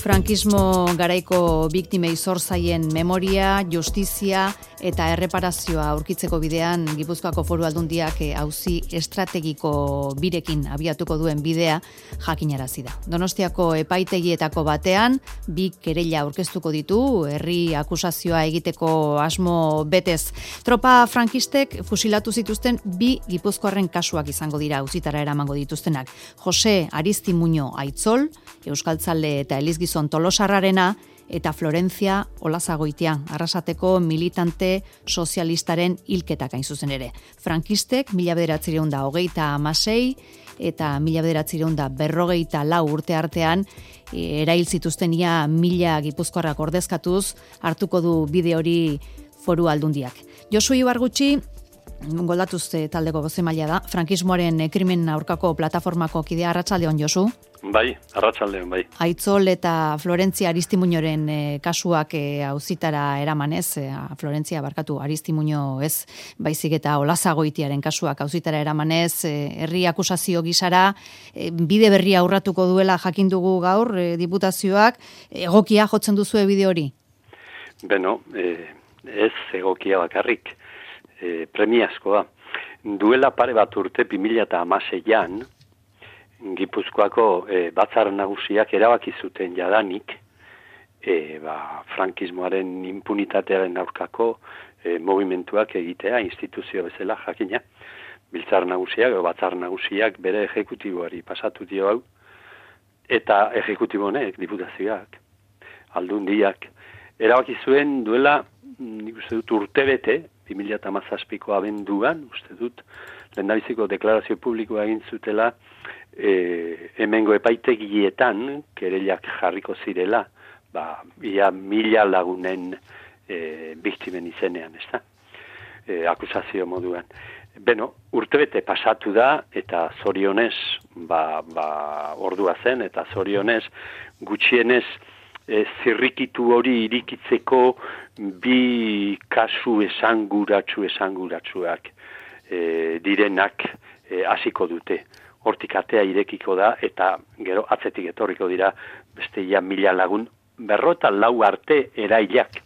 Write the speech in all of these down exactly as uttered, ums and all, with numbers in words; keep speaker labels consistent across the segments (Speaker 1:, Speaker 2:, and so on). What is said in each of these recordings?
Speaker 1: Frankismo garaiko biktimei zor zaien memoria, justizia eta erreparazioa aurkitzeko bidean Gipuzkoako Foru Aldundiak auzi estrategiko birekin abiatuko duen bidea jakinarazi da. Donostiako epaitegietako batean bi kereila aurkeztuko ditu herri akusazioa egiteko asmo betez. Tropa frankistek fusilatu zituzten bi gipuzkoarren kasuak izango dira auzitara eramango dituztenak. Jose Aristimuño Aitzol, euskaltzale eta elizgizon tolosarrarena, eta Florentzia Olazagoitia, Arrasateko militante sozialistaren hilketak hain zuzen ere. Frankistek mila bederatziehun eta hogeita hamasei eta mila bederatziehun eta berrogeita lau urte artean erail zituzten ia mila gipuzkoarrak ordezkatuz hartuko du bide hori Foru Aldundiak. Josu Ibargutxi, goldatuz taldeko bozemailea da, frankismoaren krimen aurkako plataformako kidea. Arratsaldeon, Josu.
Speaker 2: Bai, arratsaldeon, bai.
Speaker 1: Aitzol eta Florentzia Aristimuñoren e, kasuak e, auzitara eramanez, e, Florentzia barkatu Aristimuño ez, baizik eta Olazagoitiaren kasuak auzitara eramanez, e, herri akusazio gisara, e, bide berria aurratuko duela jakin dugu gaur, e, diputazioak, egokia jotzen duzue bide hori?
Speaker 2: Beno, e, ez egokia bakarrik, e, premiazkoa. Duela pare bat urte bi mila hamaseian, Gipuzkoako e, batzar nagusiak erabaki zuten jadanik e, ba, frankismoaren impunitatearen aurkako e, movimentuak egitea instituzio bezala jakina. Biltzar nagusiak o batzar nagusiak bere ejekutiboari pasatu dio hau, eta ejekutibo honek, diputazioak, aldundiak, erabaki zuen duela, nik uste dut urtebete, bi mila hamazazpiko abenduan, uste dut, lehendabiziko deklarazio publikoa egin zutela, E, hemengo epaitegietan kereilak jarriko zirela, ba, ia mila lagunen e, biktimen izenean, ez da? E, akusazio moduan. Beno, urtebete pasatu da, eta zorionez, ba, ba, ordua zen, eta zorionez, gutxienez, e, zirrikitu hori irikitzeko bi kasu esanguratsu esanguratsuak e, direnak hasiko e, dute. Hortik atea irekiko da, eta gero atzetik etorriko dira beste ia mila lagun, berro eta lau arte erailak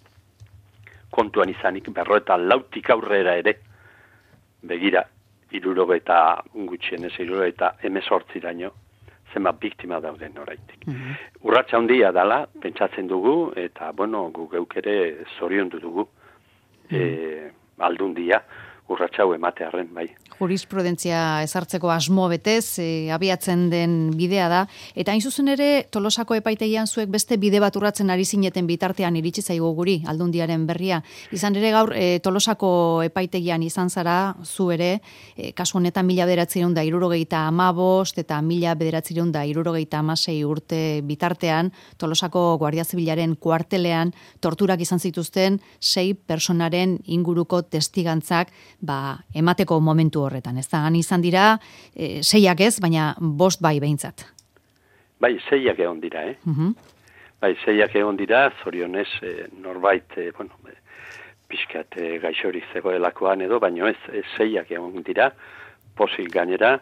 Speaker 2: kontuan izanik, berro eta lautik aurrera ere, begira, iruroge eta gutxienez, iruroge eta emezortziraino, zenbat biktima dauden oraitik. Mm-hmm. Urratsa handia dala, pentsatzen dugu, eta, bueno, gu geuk ere zoriondu dugu, mm-hmm. e, aldundia, urratxau ematearren, bai.
Speaker 1: Jurisprudentzia ezartzeko asmo betez, e, abiatzen den bidea da, eta hain zuzen ere, Tolosako epaitegian zuek beste bide bat urratzen ari zineten bitartean iritsi zaigu guri, aldundiaren berria. Izan ere gaur, e, Tolosako epaitegian izan zara, zu ere, e, kasu honetan mila bederatziehun da hirurogeita hamabost eta mila bederatziehun da hirurogeita hamasei urte bitartean, Tolosako Guardia Zibilaren kuartelean torturak izan zituzten sei personaren inguruko testigantzak ba, emateko momentu horretan. Ez da, han izan dira, e, seiak ez, baina bost bai behintzat.
Speaker 2: Bai, seiak egon dira, eh? Uh-huh. Bai, seiak egon dira, zorionez, e, norbait, e, bueno, e, pixkat e, gaixorik zegoelakoan edo, baina ez, e, seiak egon dira, posik gainera,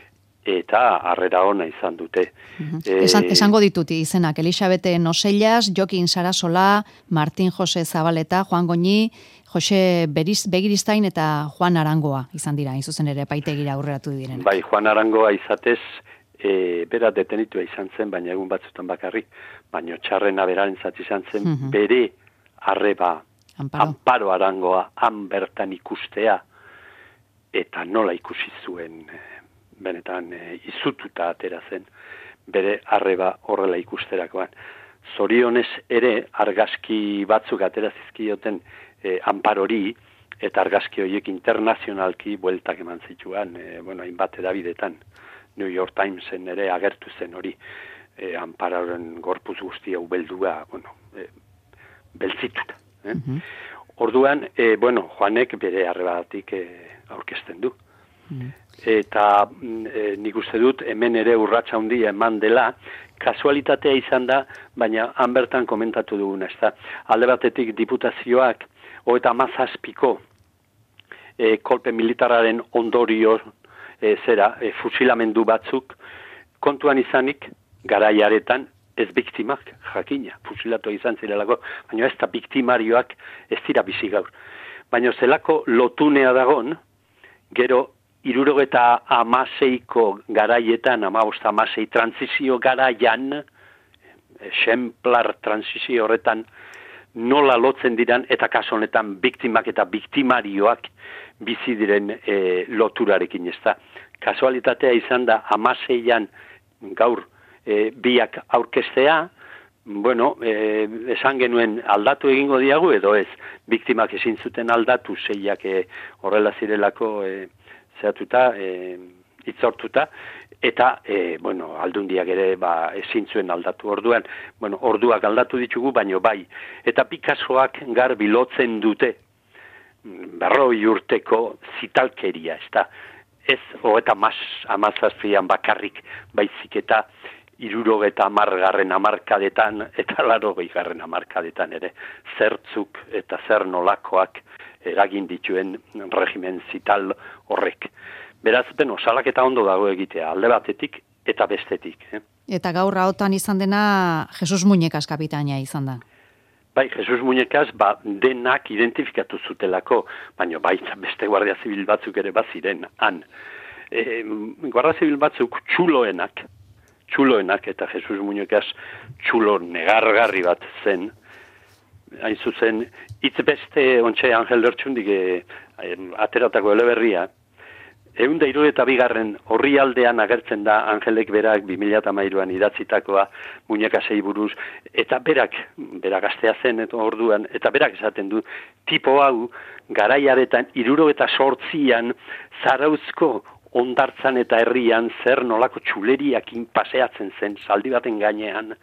Speaker 2: eta harrera ona izan dute.
Speaker 1: Uh-huh. e, Esan, esango ditut izenak, Elisabete Nosellas, Jokin Sarasola, Martin Jose Zabaleta, Juan Goñi, Jose Beriz, Begiristain eta Juan Arangoa izan dira, izuzen ere paitegira aurreratu direnak.
Speaker 2: Bai, Juan Arangoa izatez, e, bera detenitua izan zen, baina egun batzutan bakarrik, baina txarrena beraren zati izan zen, uh-huh. bere arreba, Amparo. Amparo Arangoa, han bertan ikustea, eta nola ikusi zuen, benetan e, izututa atera zen, bere arreba horrela ikusterakoan. Zorionez ere, argazki batzuk atera zizkioten, E, Amparori, eta argazki horiek internazionalki bueltak eman zituan, e, bueno, hainbat edabidetan, New York Timesen ere agertu zen hori, e, Amparoren gorpuz guztia ubeldua, bueno, e, beltzituta. Eh? Mm-hmm. Orduan, e, bueno, Juanek bere arrebadatik e, aurkezten du. Mm-hmm. Eta e, nik uste dut, hemen ere urratsa handia eman dela, kasualitatea izan da, baina han bertan komentatu duguna, ez da, alde batetik diputazioak, hogeita hamazazpiko e, kolpe militararen ondorio e, zera, e, fusilamendu batzuk kontuan izanik garaiaretan ez biktimak, jakina, fusilatu izan zirelako, baina ez da biktimarioak ez dira bizi gaur. Baina zelako lotunea dagon, gero, hirurogeta hamaseiko garaietan, hamabost hamasei transizio garaian, exemplar transizio horretan, nola lotzen diran, eta kaso honetan biktimak eta biktimarioak bizi diren e, loturarekin, ez da. Kasualitatea izan da, hamaseian gaur e, biak aurkestea, bueno, e, esan genuen aldatu egingo diagu, edo ez, biktimak ezin zuten aldatu, zeiak e, horrela zirelako e, zehatuta, e, itzortuta, eta, e, bueno, aldundiak ere ba, ezin zuen aldatu orduan, bueno, orduak aldatu ditugu, baino bai, eta Picassoak garbi lotzen dute, berroi urteko zitalkeria, ez da, ez, hogeita amazazpian bakarrik, baizik eta hirurogeta hamargarren hamarkadetan, eta larogei garren hamarkadetan ere, zertzuk eta zer nolakoak eragin dituen regimen zital horrek. Beraz, beno, salaketa ondo dago egitea, alde batetik eta bestetik. Eh?
Speaker 1: Eta gaur haotan izan dena Jesus Muñekas kapitaina izan da.
Speaker 2: Bai, Jesus Muñekas, ba, denak identifikatu zutelako, baina bai, beste guardia zibil batzuk ere baziren, han. E, guardia zibil batzuk txuloenak, txuloenak, eta Jesus Muñekas txulo negargarri bat zen, hain zuzen, hitz beste ontxe Angel Lertxundik e, ateratako eleberria, Egun da hiru eta bigarren horri aldean agertzen da Angelek berak bi mila hamairuan idatzitakoa Muñekasei buruz, eta berak, berak gaztea zen eta orduan, eta berak esaten du, tipo hau garaiaretan hiruro eta sortzian Zarauzko ondartzan eta herrian zer nolako txuleriakin paseatzen zen, zaldi baten gainean,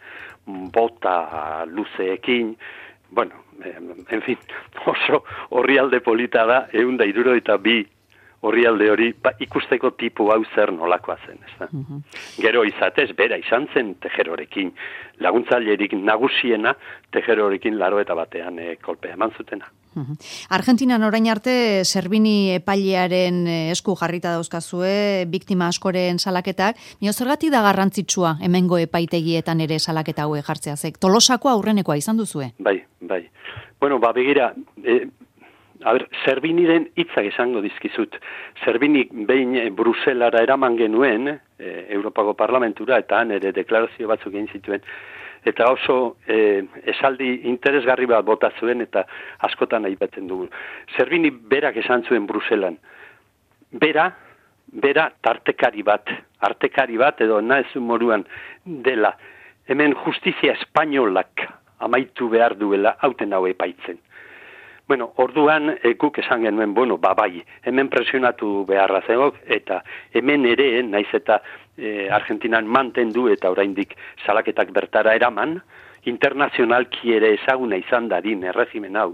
Speaker 2: bota luzeekin, bueno, en fin, oso horri alde polita da, egun da hiruro eta bi horrialde hori, ba, ikusteko tipu hau zer nolakoa zen, ez da. Uh-huh. Gero izatez, bera izan zen Tejerorekin, laguntzailerik nagusiena Tejerorekin laro eta batean e, kolpea eman zutena.
Speaker 1: Uh-huh. Argentinan orain arte Servini epailearen esku jarrita dauzkazue, biktima askoren salaketak, mio zergatik da garrantzitsua hemengo epaitegietan ere salaketa haue jartzea zek. Tolosako aurrenekoa izan duzue?
Speaker 2: Bai, bai. Bueno, ba, begira, e, A ber, Serviniren hitzak esango dizkizut. Servinik behin Bruselara eraman genuen, e, Europako Parlamentura, eta han ere deklarazio batzuk egin zituen, eta oso e, esaldi interesgarri bat bota zuen, eta askotan aipatzen dugu. Servini berak esan zuen Bruselan. Bera, bera tartekari bat, artekari bat, edo nahezu moruan dela, hemen justizia espainolak amaitu behar duela, hauten hau epaitzen. Bueno, orduan e, guk esan genuen, bueno, babai, hemen presionatu beharra zegok, eta hemen ere, naiz eta e, Argentinan mantendu eta oraindik salaketak bertara eraman, internazionalki ere ezaguna izan darin erregimen hau,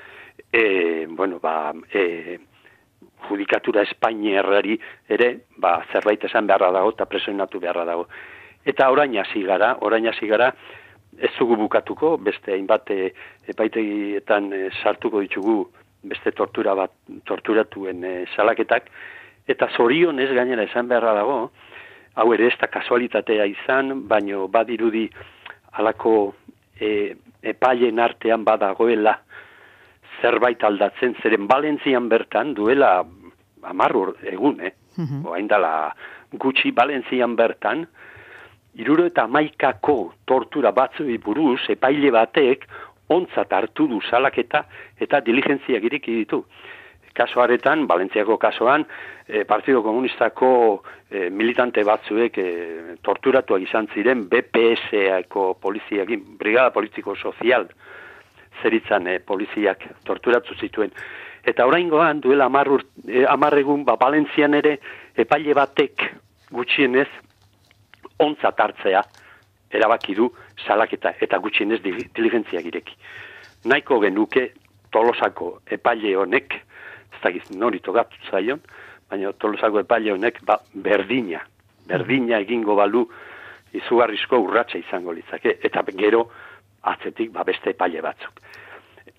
Speaker 2: e, bueno, ba, e, judikatura Espainiarrari ere, ba, zerbait esan beharra dago eta presionatu beharra dago. Eta orain hasi gara, orain hasi gara, ez dugu bukatuko, beste hainbat e, epaitegietan e, sartuko ditugu beste tortura bat, torturatuen e, salaketak, eta zorionez gainera esan beharra dago, hau ere ez da kasualitatea izan, baino badirudi halako e, epailen artean badagoela zerbait aldatzen, zeren Valentzian bertan duela amarrur egun, eh? Uh-huh. Oain dala gutxi Valentzian bertan, hiruro eta hamaikako tortura batzui buruz, epaile batek ontzat hartu du salaketa eta diligentziak ireki ditu. Kasoaretan, Valentziako kasoan, eh, Partido Komunistako eh, militante batzuek eh, torturatuak izan ziren B P S-ako poliziakin, Brigada Politiko Sozial zeritzan eh, poliziak torturatu zituen. Eta oraingoan duela amarrur, eh, amarregun, ba, Valentzian ere epaile batek gutxienez ontzat hartzea erabaki du salaketa eta gutxienez diligentziak ireki. Nahiko genuke Tolosako epaile honek, ez dakiz nori tokatu zaion, baina Tolosako epaile honek ba, berdina, berdina egingo balu izugarrizko urratsa izango litzake, eta gero atzetik ba, beste epaile batzuk.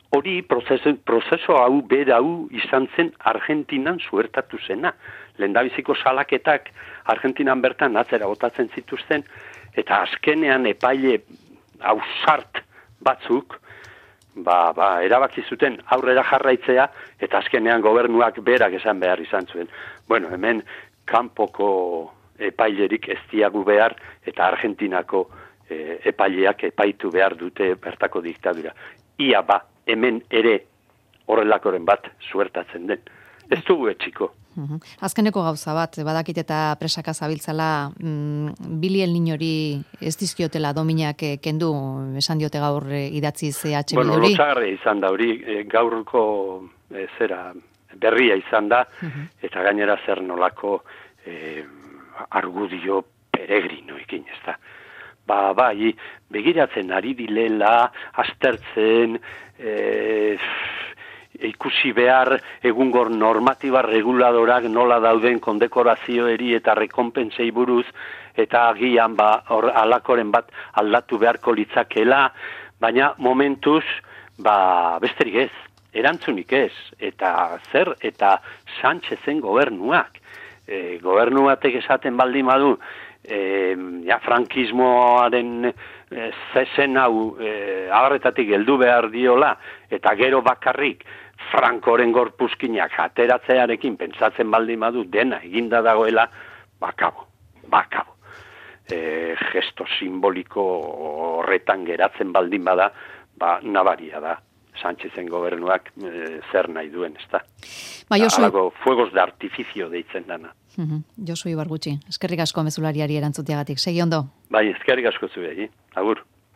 Speaker 2: hori prozeso, prozeso hau, bera hau izan zen Argentinan suertatu zena. Lehendabiziko salaketak Argentinan bertan atzera botatzen zituzten, eta azkenean epaile ausart batzuk, ba, ba, erabaki zuten aurrera jarraitzea, eta azkenean gobernuak berak esan behar izan zuen. Bueno, hemen kanpoko epailerik ez diagu behar, eta Argentinako e, epaileak epaitu behar dute bertako diktadura. Ia ba, hemen ere horrelakoren bat suertatzen den. Ez dugu etxiko.
Speaker 1: Uhum. Azkeneko gauza bat, badakit eta presaka zabiltzala, mm, Billy el Niñori ez dizkiotela dominak eh, kendu, esan diote gaur eh, idatzi C H
Speaker 2: Bueno,
Speaker 1: Bilduri.
Speaker 2: lotxagarria izan da hori, e, gaurko e, zera berria izan da, uhum. Eta gainera zer nolako e, argudio peregrinoekin, ez da. Ba, bai, begiratzen ari dilela, aztertzen, e, ikusi behar egungor normatiba reguladorak nola dauden kondekorazioeri eta rekonpentsei buruz, eta agian ba, or, alakoren bat aldatu beharko litzakela, baina momentuz, ba, besterik ez, erantzunik ez, eta zer, eta Sánchezen gobernuak, e, gobernu batek esaten baldin badu, e, ja, frankismoaren e, zezen hau e, agarretatik heldu behar diola, eta gero bakarrik Frankoren gorpuzkinak ateratzearekin pentsatzen baldin badu dena eginda dagoela, bakabo, bakabo. E, gesto simboliko horretan geratzen baldin bada, ba, nabaria da. Sánchezen gobernuak e, zer nahi duen, ez da.
Speaker 1: Ba, Josu...
Speaker 2: Alago fuegos de artificio deitzen dana.
Speaker 1: Uh-huh. Josu Ibargutxi, eskerrik asko mezulariari erantzuteagatik. Segi ondo?
Speaker 2: Bai, eskerrik asko zuei, agur.